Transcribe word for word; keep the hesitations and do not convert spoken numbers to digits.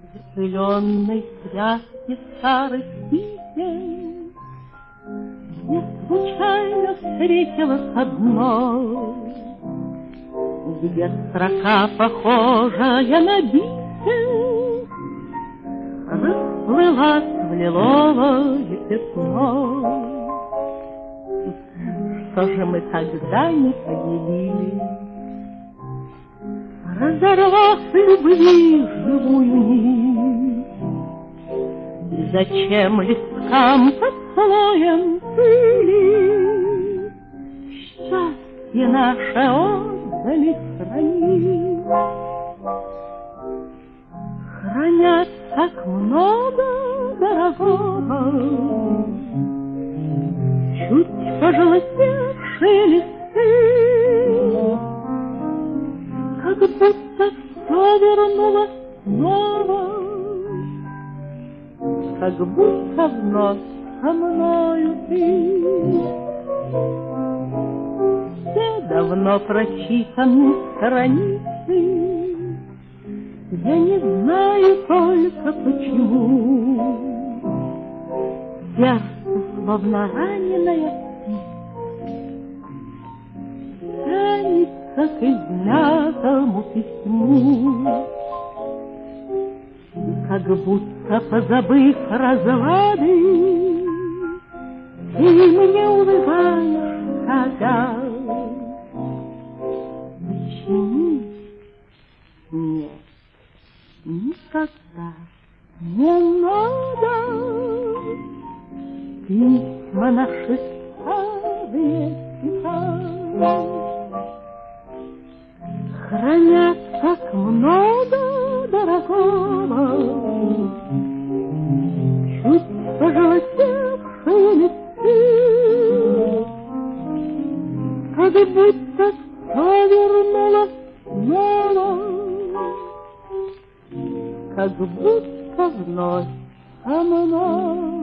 запыленной связке старых писем я случайно встретилась одной, где строка, похожая на бисер, расплылась в лиловое пятно. Что же мы тогда не поделили, разорвав любви живую нить? И зачем листкам под слоем пыли счастье наше отдали хранить? Хранят так много дорогого, чуть пожелтевшие листы, как будто все вернулось снова, как будто вновь со мною ты. Все давно прочитаны страницы, я не знаю только почему. Сердце, словно раненая птица, тянется к измятому письму. И как будто позабыв разлады, ты мне улыбаешь, когда почему? Нет, никогда не надо письма наши старые читать. Хранят так много дорогого, чуть пожелтевшие листы, как будто все вернулось снова, как будто вновь со мной